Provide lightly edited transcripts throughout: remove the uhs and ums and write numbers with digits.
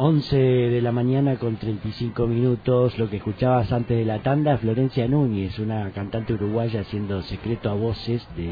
11 de la mañana con 35 minutos. Lo que escuchabas antes de la tanda, Florencia Núñez, una cantante uruguaya haciendo Secreto a Voces de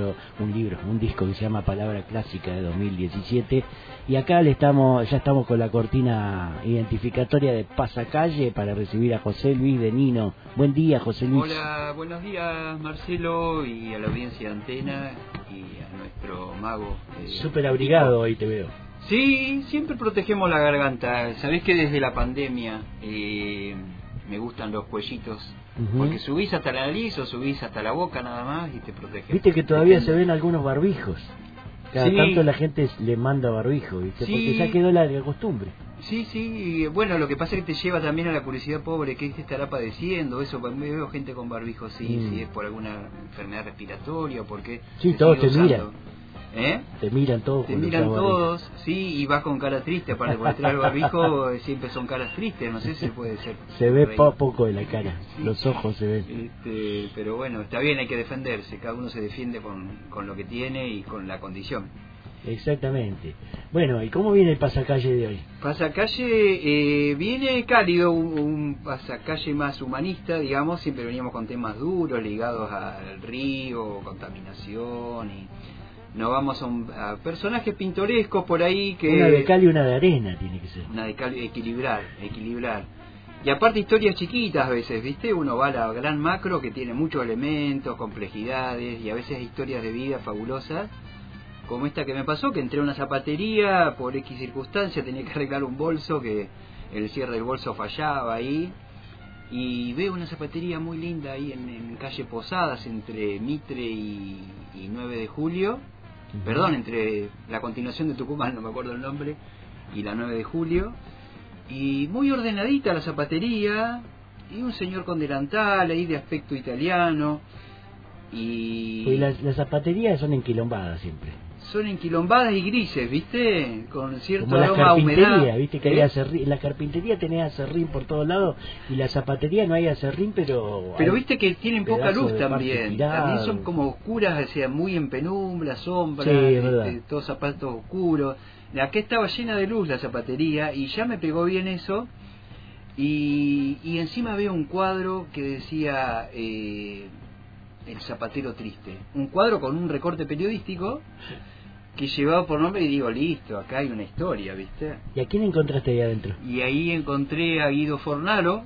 un disco que se llama Palabra Clásica de 2017. Y acá ya estamos con la cortina identificatoria de Pasacalle para recibir a José Luis de Nino. Buen día, José Luis. Hola, buenos días, Marcelo, y a la audiencia de Antena y a nuestro mago. Súper abrigado hoy te veo. Sí, siempre protegemos la garganta. Sabés que desde la pandemia me gustan los cuellitos, porque subís hasta la nariz o subís hasta la boca nada más y te protege. Viste que todavía se ven algunos barbijos. Cada tanto la gente le manda barbijo, ¿viste? Sí. Porque ya quedó la costumbre. Sí, y bueno, lo que pasa es que te lleva también a la curiosidad pobre, ¿qué te estará padeciendo? Eso, me veo gente con barbijo, si es por alguna enfermedad respiratoria o porque... Sí, todos te miran. ¿Eh? Te miran todos. Te miran todos, sí, y vas con cara triste, aparte por detrás del barbijo siempre son caras tristes, no sé si puede ser. Se ve poco de la cara, sí. Los ojos se ven. Pero bueno, está bien, hay que defenderse, cada uno se defiende con lo que tiene y con la condición. Exactamente. Bueno, ¿y cómo viene el pasacalle de hoy? Pasacalle viene cálido, un pasacalle más humanista, digamos, siempre veníamos con temas duros ligados al río, contaminación y... Nos vamos a personajes pintorescos por ahí que... Una de cal y una de arena tiene que ser. Una de cal, equilibrar. Y aparte historias chiquitas a veces, ¿viste? Uno va a la gran macro que tiene muchos elementos, complejidades y a veces historias de vida fabulosas. Como esta que me pasó, que entré a una zapatería, por X circunstancia tenía que arreglar un bolso, que el cierre del bolso fallaba ahí. Y veo una zapatería muy linda ahí en calle Posadas, entre Mitre y 9 de Julio. Perdón, entre la continuación de Tucumán, no me acuerdo el nombre, y la 9 de Julio. Y muy ordenadita la zapatería, y un señor con delantal ahí de aspecto italiano. Y las zapaterías son enquilombadas siempre. Son enquilombadas y grises, ¿viste? Con cierto como aroma a humedad. ¿Viste? Que la carpintería tenía acerrín por todos lados y la zapatería no hay acerrín, pero viste que tienen poca luz también. También son como oscuras, o sea, muy en penumbra, sombra, sí, todos zapatos oscuros. Acá estaba llena de luz la zapatería y ya me pegó bien eso. Y encima veo un cuadro que decía El zapatero triste. Un cuadro con un recorte periodístico que llevaba por nombre y digo, listo, acá hay una historia, ¿viste? ¿Y a quién encontraste ahí adentro? Y ahí encontré a Guido Fornaro,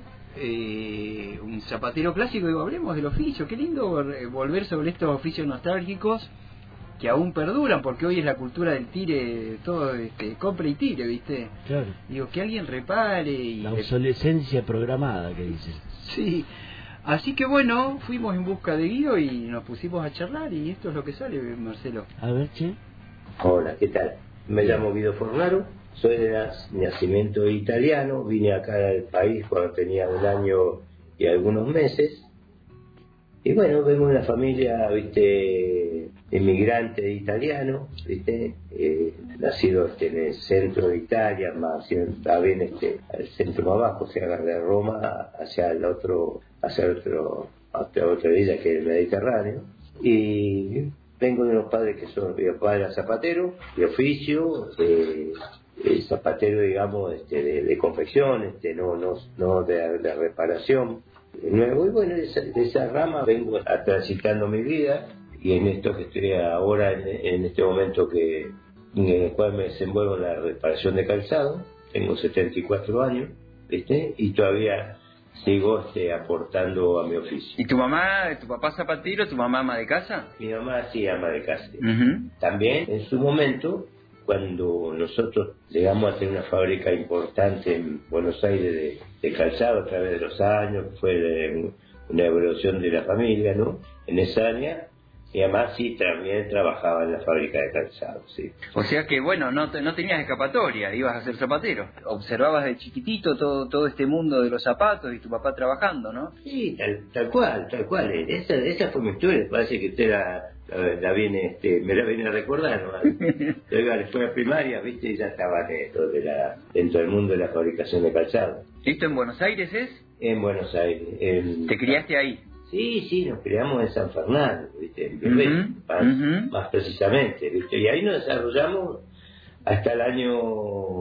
un zapatero clásico. Digo, hablemos del oficio, qué lindo volver sobre estos oficios nostálgicos que aún perduran, porque hoy es la cultura del tire, todo compra y tire, ¿viste? Claro. Digo, que alguien repare y... La obsolescencia programada que dices. Sí. Así que bueno, fuimos en busca de Guido y nos pusimos a charlar y esto es lo que sale, Marcelo. A ver, che. Hola, ¿qué tal? Me llamo Guido Fornaro, soy de nacimiento italiano, vine acá al país cuando tenía 1 año y algunos meses. Y bueno, vengo de una familia, ¿viste?, inmigrante italiano, ¿viste?, nacido en el centro de Italia, más bien al centro más bajo, o sea, de Roma hacia otra isla que es el Mediterráneo. Y vengo de unos padres que son, mi papá era zapatero de oficio, zapatero, digamos, de confección, no de reparación. Nuevo, y bueno, de esa rama vengo transitando mi vida, y en esto que estoy ahora, en este momento en el cual me desenvuelvo en la reparación de calzado. Tengo 74 años, ¿viste? Y todavía sigo aportando a mi oficio. ¿Y tu papá zapatero, tu mamá ama de casa? Mi mamá sí, ama de casa. También en su momento, cuando nosotros llegamos a tener una fábrica importante en Buenos Aires de calzado a través de los años, que fue una evolución de la familia, ¿no? En esa área, mi mamá sí también trabajaba en la fábrica de calzado, sí. O sea que, bueno, no tenías escapatoria, ibas a ser zapatero. Observabas de chiquitito todo este mundo de los zapatos y tu papá trabajando, ¿no? Sí, tal cual. Esa fue mi historia. Parece que usted me la viene a recordar, ¿no? Yo iba a la escuela primaria, ¿viste? Y ya estaba dentro del mundo de la fabricación de calzado. ¿Esto en Buenos Aires es? En Buenos Aires. ¿Te criaste ahí? Sí, nos criamos en San Fernando, ¿viste? En Belén, más precisamente, ¿viste? Y ahí nos desarrollamos hasta el año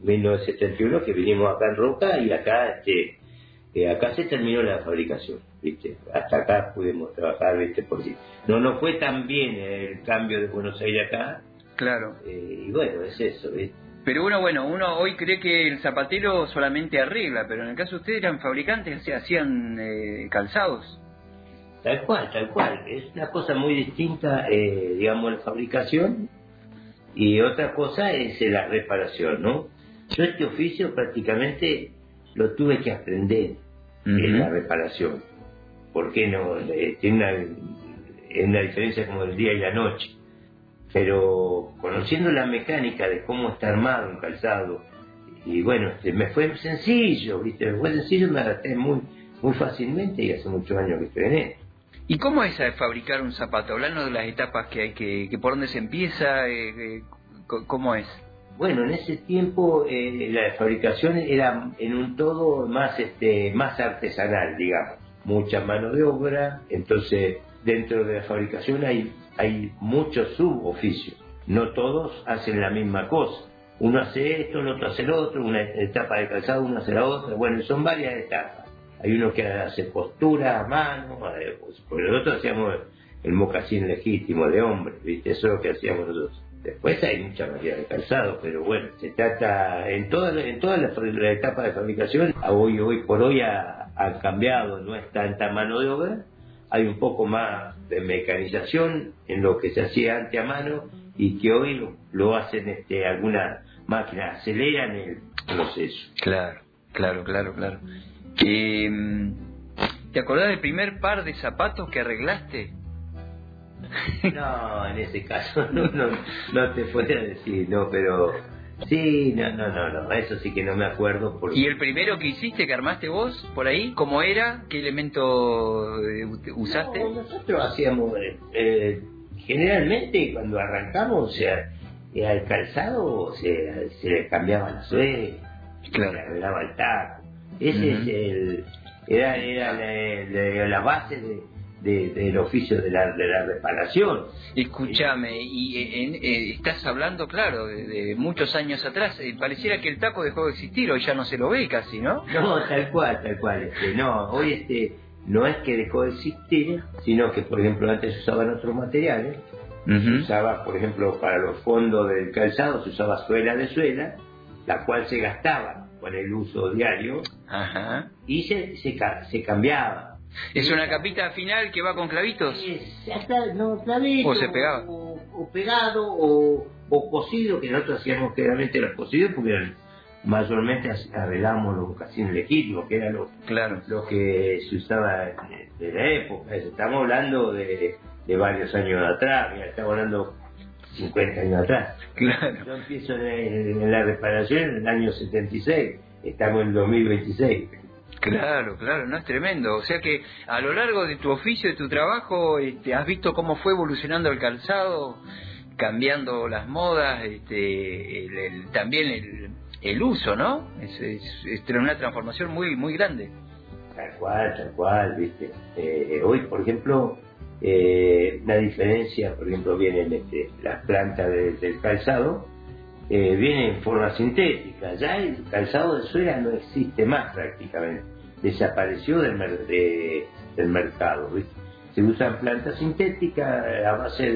1971 que vinimos acá en Roca y acá acá se terminó la fabricación, ¿viste? Hasta acá pudimos trabajar, ¿viste? Porque no fue tan bien el cambio de Buenos Aires acá. Claro. Y bueno, es eso, ¿viste? Pero uno hoy cree que el zapatero solamente arregla, pero en el caso de ustedes eran fabricantes, hacían calzados. Tal cual. Es una cosa muy distinta, digamos, la fabricación, y otra cosa es la reparación, ¿no? Yo este oficio prácticamente lo tuve que aprender, en la reparación. ¿Por qué no? Tiene una diferencia como el día y la noche. Pero conociendo la mecánica de cómo está armado un calzado, y bueno, me fue sencillo, ¿viste? Me fue sencillo, me adapté muy fácilmente, y hace muchos años que estoy en esto. ¿Y cómo es fabricar un zapato? Hablando de las etapas que hay que por dónde se empieza, ¿cómo es? Bueno, en ese tiempo la fabricación era en un todo más artesanal, digamos, mucha mano de obra. Entonces dentro de la fabricación hay muchos suboficios, no todos hacen la misma cosa. Uno hace esto, el otro hace lo otro, una etapa de calzado, uno hace la otra. Bueno, son varias etapas. Hay uno que hace postura a mano, porque nosotros hacíamos el mocasín legítimo de hombre, ¿viste? Eso es lo que hacíamos nosotros. Después hay mucha variedad de calzado, pero bueno, se trata en toda la etapa de fabricación. Hoy por hoy ha cambiado, no es tanta mano de obra, hay un poco más de mecanización en lo que se hacía antes a mano, y que hoy lo hacen algunas máquinas, aceleran el proceso. Claro. ¿Te acordás del primer par de zapatos que arreglaste? No, en ese caso no te podría decir, no, pero sí, no, eso sí que no me acuerdo. Porque... ¿Y el primero que hiciste, que armaste vos, por ahí, cómo era? ¿Qué elemento usaste? No, nosotros hacíamos, generalmente cuando arrancamos, o sea, al calzado se le cambiaba la suela, claro, se le arreglaba el taco. Ese era la base del oficio de la reparación. Escúchame, y estás hablando, claro, de muchos años atrás. Pareciera que el taco dejó de existir, hoy ya no se lo ve casi, ¿no? No, tal cual. No, hoy no es que dejó de existir, sino que, por ejemplo, antes se usaban otros materiales. Se usaba, por ejemplo, para los fondos del calzado se usaba suela de suela, la cual se gastaba con el uso diario. Ajá. Y se cambiaba. ¿Es una capita final que va con clavitos? Clavitos. ¿O se pegaba? O pegado, o cosido, que nosotros hacíamos generalmente los cosidos, porque mayormente arreglábamos los mocasines legítimos, que era lo que se usaba de la época. Estamos hablando de varios años atrás, estamos hablando 50 años atrás. Claro. Yo empiezo en la reparación en el año 76, estamos en el 2026. Claro, no, es tremendo. O sea que a lo largo de tu oficio, de tu trabajo, has visto cómo fue evolucionando el calzado, cambiando las modas, también el uso, ¿no? Es una transformación muy grande. Tal cual, ¿viste? Hoy, por ejemplo, la diferencia, por ejemplo, vienen las plantas del calzado, viene en forma sintética. Ya el calzado de suela no existe más prácticamente, desapareció del mercado, ¿viste? Se usan plantas sintéticas a base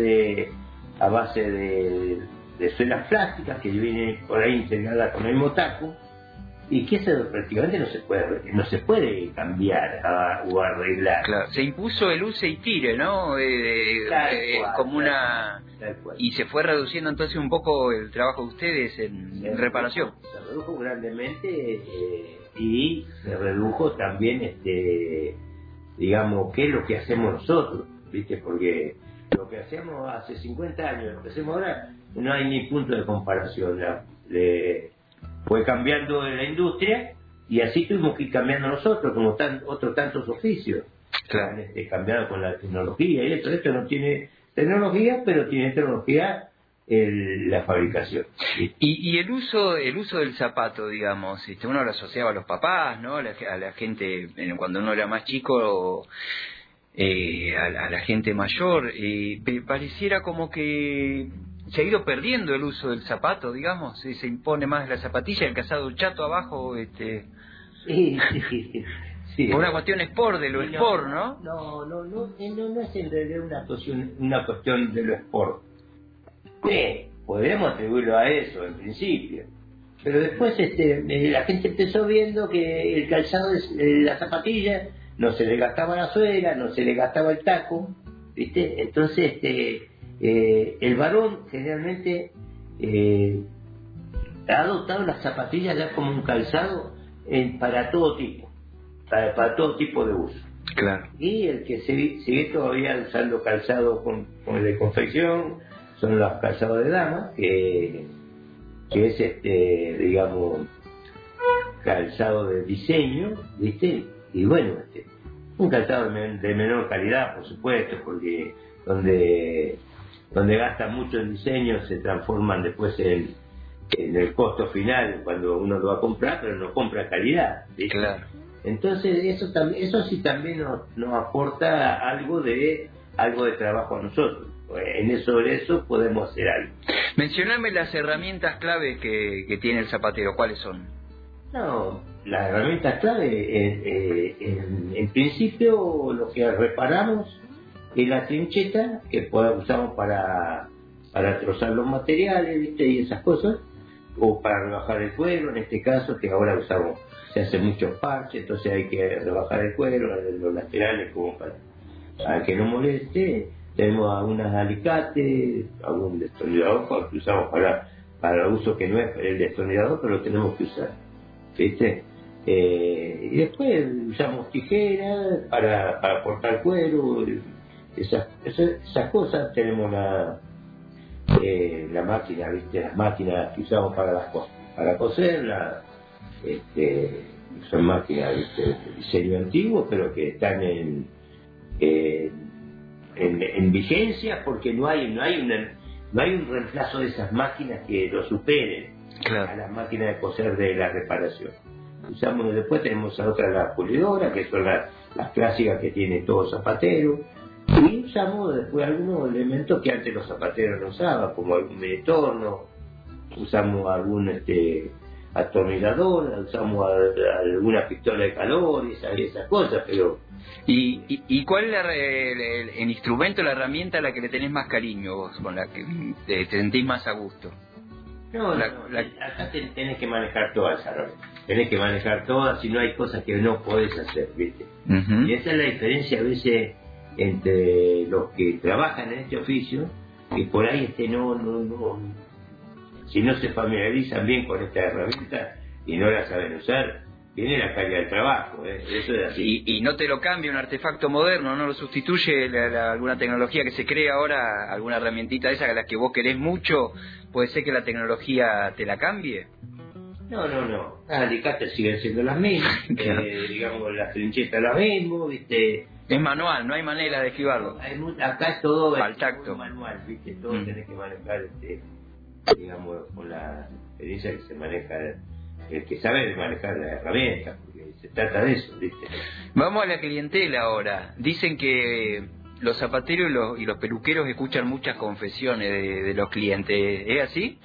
de suelas plásticas que vienen por ahí integradas con el motaco, y que eso prácticamente no se puede cambiar o arreglar. Claro, se impuso el use y tire, ¿no? Como una... Y se fue reduciendo entonces un poco el trabajo de ustedes en reparación. Se redujo grandemente, y se redujo también, digamos, qué es lo que hacemos nosotros, ¿viste? Porque lo que hacemos hace 50 años, lo que hacemos ahora, no hay ni punto de comparación. Fue cambiando la industria, y así tuvimos que ir cambiando nosotros, como otros tantos oficios. Claro. Cambiado con la tecnología, y esto no tiene tecnología, pero tiene tecnología la fabricación. Y el uso del zapato, digamos, uno lo asociaba a los papás, ¿no? A la gente, cuando uno era más chico, a la gente mayor, pareciera como que se ha ido perdiendo el uso del zapato, digamos, se impone más la zapatilla, el calzado chato abajo, Sí. por una cuestión sport, de lo sport, ¿no? No es en realidad una cuestión de lo sport. Podríamos atribuirlo a eso en principio, pero después la gente empezó viendo que el calzado, la zapatilla, no se le gastaba la suela, no se le gastaba el taco, ¿viste? Entonces el varón generalmente ha adoptado las zapatillas ya como un calzado para todo tipo, para todo tipo de uso. Claro. Y el que sigue todavía usando calzado con el de confección son los calzados de dama, que es digamos, calzado de diseño, ¿viste? Y bueno, un calzado de menor calidad, por supuesto, porque donde gasta mucho en diseño se transforman después en el costo final cuando uno lo va a comprar, pero no compra calidad, ¿viste? Claro. Entonces eso sí también nos aporta algo de trabajo a nosotros. Sobre eso podemos hacer algo. Mencioname las herramientas clave que tiene el zapatero, ¿cuáles son? No, las herramientas clave, en principio lo que reparamos es la trincheta, que usamos para trozar los materiales, ¿viste? Y esas cosas, o para rebajar el cuero, en este caso, que ahora se hacen muchos parches, entonces hay que rebajar el cuero, los laterales, como para que no moleste. Tenemos algunos alicates, algún destornillador que usamos para uso que no es el destornillador, pero lo tenemos que usar, ¿viste? Y después usamos tijeras para cortar cuero, esas cosas. Tenemos la máquina, ¿viste? Las máquinas que usamos para coser, son máquinas, ¿viste? De diseño antiguo, pero que están en vigencia, porque no hay un reemplazo de esas máquinas que lo superen. Claro. A las máquinas de coser de la reparación. Después tenemos a otras, las pulidoras, que son las clásicas que tiene todo zapatero, y usamos después algunos elementos que antes los zapateros no usaban, como algún metorno, usamos algún atornillador, usamos alguna pistola de calor y esas cosas, pero... ¿Y cuál es el instrumento, la herramienta a la que le tenés más cariño vos, con la que te sentís más a gusto? Acá tenés que manejar todas esas herramientas, tenés que manejar todas, si no hay cosas que no podés hacer, ¿viste? Uh-huh. Y esa es la diferencia a veces entre los que trabajan en este oficio, que por ahí si no se familiarizan bien con esta herramienta y no la saben usar, viene la calidad del trabajo, eso es así. Y no te lo cambia un artefacto moderno, no lo sustituye alguna tecnología que se crea ahora, alguna herramientita esa a la que vos querés mucho, puede ser que la tecnología te la cambie. No, las alicates siguen siendo las mismas, claro. Digamos, las trinchetas las mismas, ¿viste? Es manual, no hay manera de esquivarlo. Acá es todo al tacto. Manual, ¿viste? Todo tenés que manejar, digamos, con la experiencia que se maneja, el que sabe manejar la herramienta, porque se trata de eso, ¿viste? Vamos a la clientela ahora. Dicen que los zapateros y los peluqueros escuchan muchas confesiones de los clientes. ¿Es así?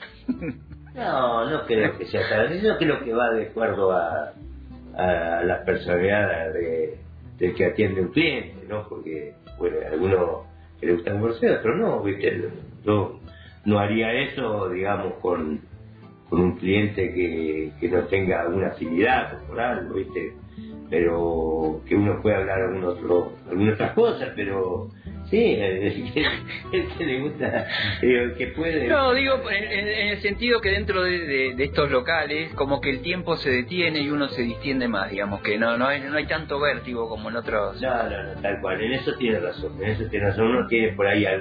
No creo que sea tan así. Yo creo que va de acuerdo a la personalidad del que atiende un cliente, ¿no? Porque, bueno, a algunos que le gusta conversar, otros no, ¿viste? Yo no haría eso, digamos, con un cliente que no tenga alguna afinidad por algo, ¿viste? Pero que uno pueda hablar algunas otras cosas, pero sí, el que le gusta, el que puede... No, digo, en el sentido que dentro de estos locales, como que el tiempo se detiene y uno se distiende más, digamos, que no hay tanto vértigo como en otros... No, tal cual, en eso tiene razón, uno tiene por ahí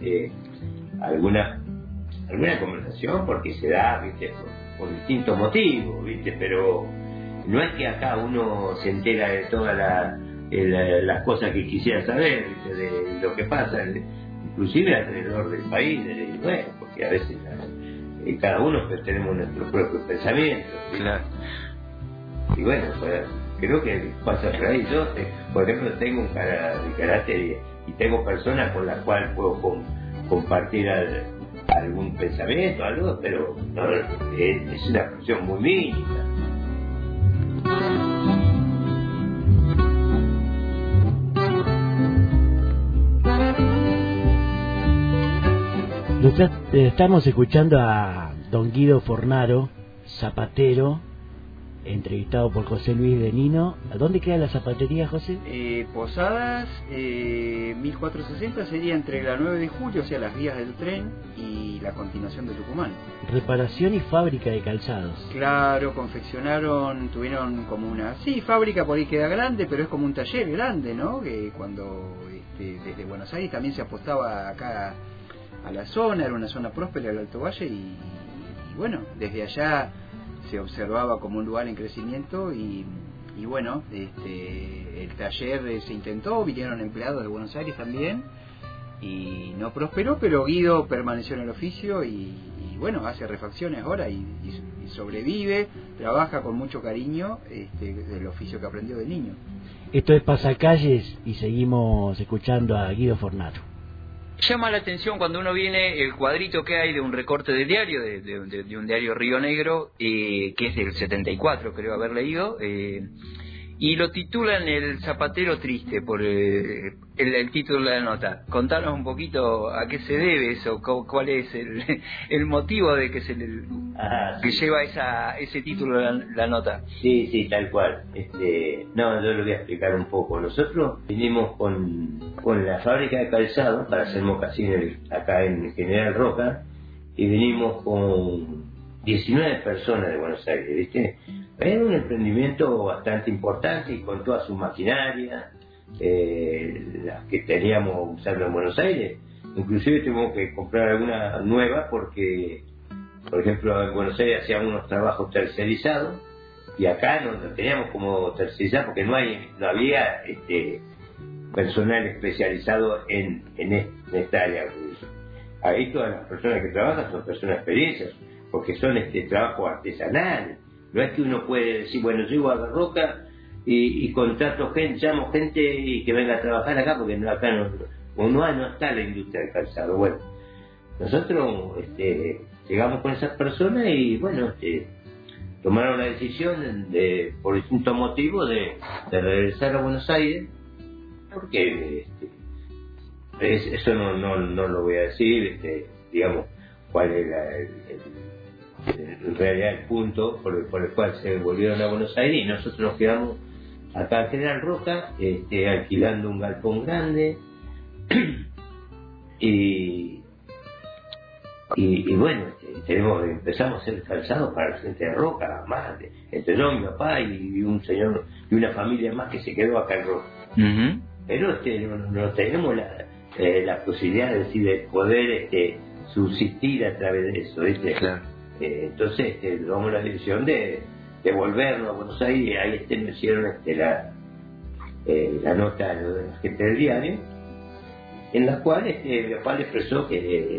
alguna conversación porque se da, ¿viste? Por distintos motivos, ¿viste? Pero no es que acá uno se entera de todas las cosas que quisiera saber, ¿viste? De lo que pasa, inclusive alrededor del país, bueno, porque a veces cada uno pues, tenemos nuestros propios pensamientos, ¿viste? Claro. Y bueno, pues, creo que pasa por ahí. Yo, por ejemplo, tengo un carácter y tengo personas con las cuales puedo compartir algún pensamiento, algo, pero no, es una expresión muy mínima. Estamos escuchando a don Guido Fornaro, zapatero, entrevistado por José Luis de Nino. ¿A dónde queda la zapatería, José? Posadas, 1460 sería entre la 9 de julio, o sea, las vías del tren y la continuación de Tucumán. Reparación y fábrica de calzados. Claro, tuvieron como una... Sí, fábrica por ahí queda grande, pero es como un taller grande, ¿no? Que cuando desde Buenos Aires también se apostaba acá a la zona, era una zona próspera del Alto Valle y bueno, desde allá se observaba como un lugar en crecimiento y bueno, el taller se intentó, vinieron empleados de Buenos Aires también y no prosperó, pero Guido permaneció en el oficio y bueno, hace refacciones ahora y sobrevive, trabaja con mucho cariño del oficio que aprendió de niño. Esto es Pasacalles y seguimos escuchando a Guido Fornaro. Llama la atención cuando uno viene el cuadrito que hay de un recorte de diario, de un diario Río Negro, que es del 74, creo haber leído, y lo titulan El Zapatero Triste, por el título de la nota. Contanos un poquito a qué se debe eso, cuál es el motivo de que que lleva ese título la nota. Sí, tal cual. No, yo lo voy a explicar un poco. Nosotros vinimos con la fábrica de calzado para hacer mocasines acá en General Roca y vinimos con 19 personas de Buenos Aires, ¿viste? Era un emprendimiento bastante importante y con toda su maquinaria, las que teníamos usando en Buenos Aires. Inclusive tuvimos que comprar alguna nueva porque, por ejemplo, en Buenos Aires hacíamos unos trabajos tercerizados y acá no teníamos como tercerizar porque no había personal especializado en esta área. Ahí todas las personas que trabajan son personas experiencias porque son trabajo artesanal. No es que uno puede decir, bueno, yo voy a Roca y contrato gente, llamo gente y que venga a trabajar acá porque acá no está la industria del calzado. Bueno, nosotros llegamos con esas personas y bueno, tomaron la decisión por distintos motivos de regresar a Buenos Aires porque eso no lo voy a decir, digamos, cuál era en realidad el punto por el cual se volvieron a Buenos Aires y nosotros nos quedamos acá en General Roca alquilando un galpón grande y bueno, empezamos a hacer calzado para la gente de Roca, más entre yo, mi papá y un señor y una familia más que se quedó acá en Roca. Uh-huh. Pero no tenemos la posibilidad de poder subsistir a través de eso, ¿viste? Claro. Entonces tomamos la decisión de volvernos a Buenos Aires. Ahí me hicieron la nota de la gente del diario, en la cual mi papá le expresó que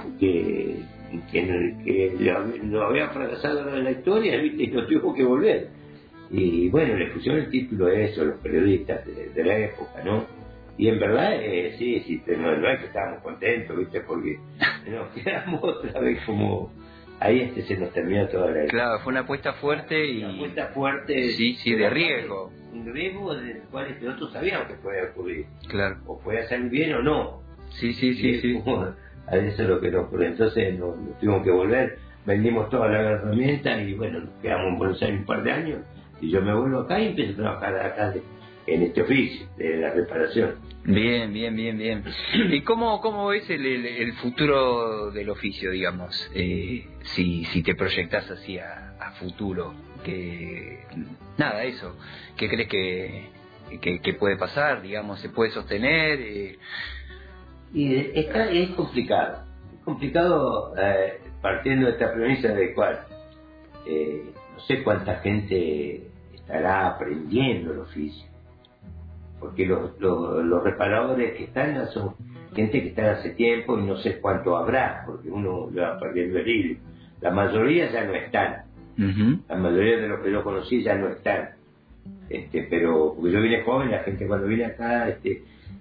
no había fracasado en la historia, ¿viste? Y no tuvo que volver. Y bueno, le pusieron el título de eso los periodistas de la época, ¿no? Y en verdad, sí, no es que estábamos contentos, ¿viste? Porque nos quedamos otra vez como... Ahí se nos terminó toda la... Claro, fue una apuesta fuerte y... Una apuesta fuerte... Sí, de riesgo. Un riesgo del cual nosotros sabíamos que podía ocurrir. Claro. O podía salir bien o no. Sí. A eso es lo que nos ocurrió. Entonces nos tuvimos que volver, vendimos todas las herramientas y bueno, nos quedamos en Buenos Aires un par de años y yo me vuelvo acá y empiezo a trabajar acá en este oficio de la reparación. Bien. ¿Y cómo ves el futuro del oficio, digamos? Si te proyectás así a futuro, nada, eso, ¿qué crees que puede pasar, digamos? ¿Se puede sostener? Y es complicado. Es complicado partiendo de esta premisa de cual no sé cuánta gente estará aprendiendo el oficio. Porque los reparadores que están son gente que está hace tiempo y no sé cuánto habrá, porque uno va perdiendo el hilo. La mayoría ya no están. Uh-huh. La mayoría de los que yo conocí ya no están. Pero porque yo vine joven, la gente cuando vine acá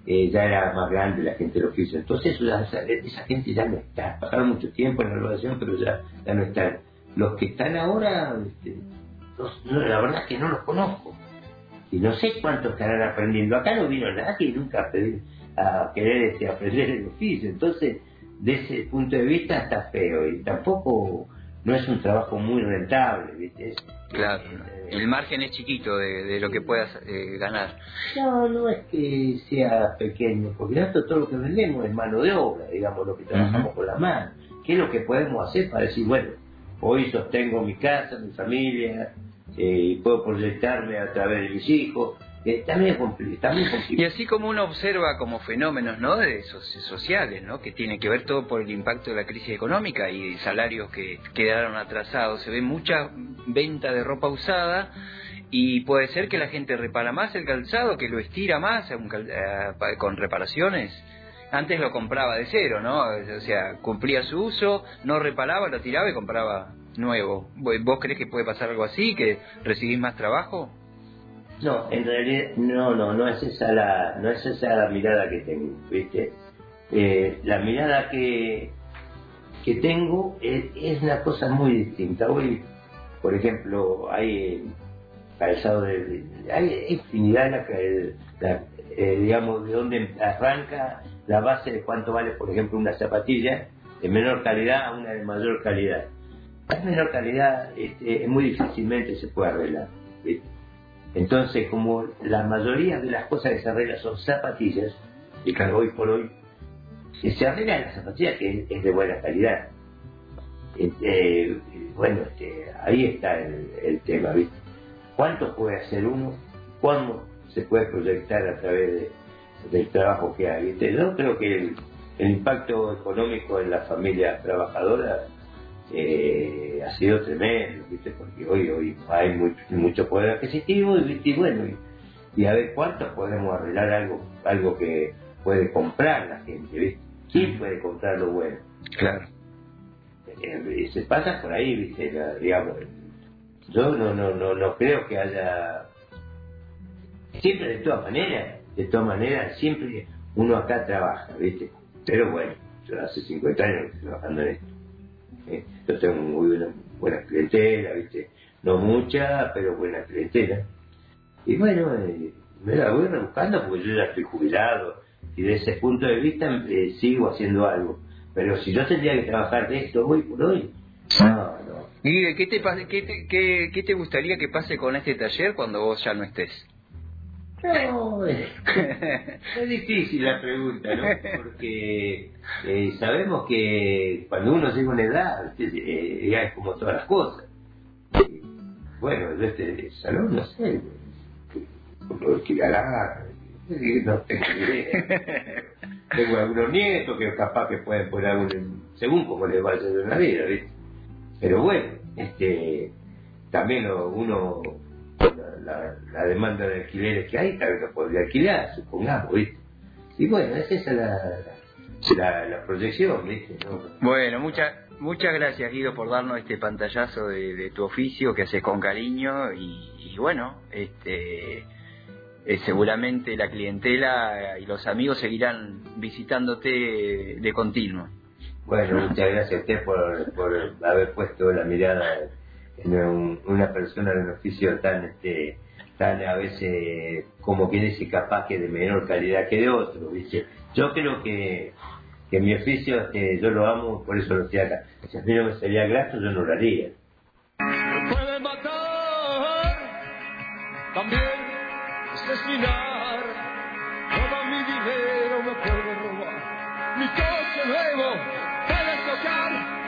ya era más grande la gente del oficio. Entonces esa gente ya no está. Pasaron mucho tiempo en la graduación, pero ya no están. Los que están ahora, la verdad es que no los conozco. Y no sé cuánto estarán aprendiendo. Acá no vino nadie nunca a querer aprender el oficio. Entonces, de ese punto de vista está feo. Y tampoco no es un trabajo muy rentable, ¿viste? Claro, el margen es chiquito de lo que puedas ganar. No es que sea pequeño, porque nosotros todo lo que vendemos es mano de obra, digamos, lo que trabajamos con las manos. ¿Qué es lo que podemos hacer para decir, bueno, hoy sostengo mi casa, mi familia, y puedo proyectarme a través de mis hijos? Está muy complicado. Y así como uno observa como fenómenos, ¿no?, de sociales, ¿no?, que tiene que ver todo por el impacto de la crisis económica y salarios que quedaron atrasados. Se ve mucha venta de ropa usada y puede ser que la gente repara más el calzado, que lo estira más con reparaciones. Antes lo compraba de cero, ¿no? O sea, cumplía su uso, no reparaba, lo tiraba y compraba nuevo. ¿Vos crees que puede pasar algo así, que recibís más trabajo? No, en realidad no es esa la mirada que tengo, ¿viste? La mirada que tengo es una cosa muy distinta. Hoy, por ejemplo, hay calzado hay infinidad digamos, de dónde arranca la base de cuánto vale, por ejemplo, una zapatilla de menor calidad a una de mayor calidad. La menor calidad muy difícilmente se puede arreglar, ¿viste? Entonces, como la mayoría de las cosas que se arreglan son zapatillas, y que hoy por hoy se arreglan las zapatillas que es de buena calidad. Bueno, ahí está el tema, ¿viste? ¿Cuánto puede hacer uno? ¿Cuándo se puede proyectar a través del trabajo que hay? ¿Viste? Yo creo que el impacto económico en las familias trabajadoras ha sido tremendo, ¿viste? Porque hoy hay mucho poder adquisitivo, ¿viste? Y bueno, y a ver cuánto podemos arreglar algo que puede comprar la gente, ¿viste? ¿Quién puede comprar lo bueno? Claro. Se pasa por ahí, ¿viste? Digamos, yo no creo que haya, siempre de todas maneras siempre uno acá trabaja, ¿viste? Pero bueno, yo hace 50 años que estoy trabajando en esto. Yo tengo muy buena clientela, ¿viste? No mucha, pero buena clientela. Y bueno, me la voy rebuscando porque yo ya estoy jubilado y desde ese punto de vista sigo haciendo algo. Pero si yo tendría que trabajar de esto hoy por hoy, no. ¿Y qué te gustaría que pase con este taller cuando vos ya no estés? No, es difícil la pregunta, ¿no? Porque sabemos que cuando uno llega a una edad, ya es como todas las cosas. Bueno, yo este salón, no sé, lo alquilará, no tengo idea. Tengo algunos nietos que capaz que pueden poner según como les vaya en la vida, ¿viste? Pero bueno, también uno... La demanda de alquileres que hay, tal vez lo podría alquilar, supongamos, ¿viste? Y bueno, es esa la proyección, ¿viste? ¿No? Bueno, muchas gracias, Guido, por darnos este pantallazo de tu oficio que haces con cariño y bueno, seguramente la clientela y los amigos seguirán visitándote de continuo. Bueno, muchas gracias a usted por haber puesto la mirada en una persona de un oficio tan a veces, como que dice, capaz que de menor calidad que de otro, ¿viste? Yo creo que mi oficio, yo lo amo, por eso lo estoy acá. Si a mí no me sería grato, yo no lo haría. Me pueden matar, también asesinar, todo mi dinero me pueden robar, mi coche nuevo puedes tocar.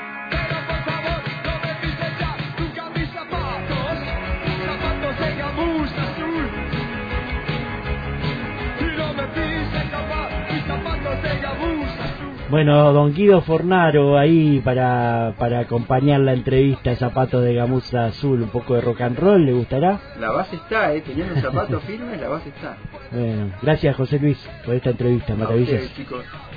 Bueno, don Guido Fornaro ahí para acompañar la entrevista, Zapatos de Gamuza Azul, un poco de rock and roll, ¿le gustará? La base está, teniendo zapatos firmes, la base está. Bueno, gracias José Luis por esta entrevista maravillosa. Chicos.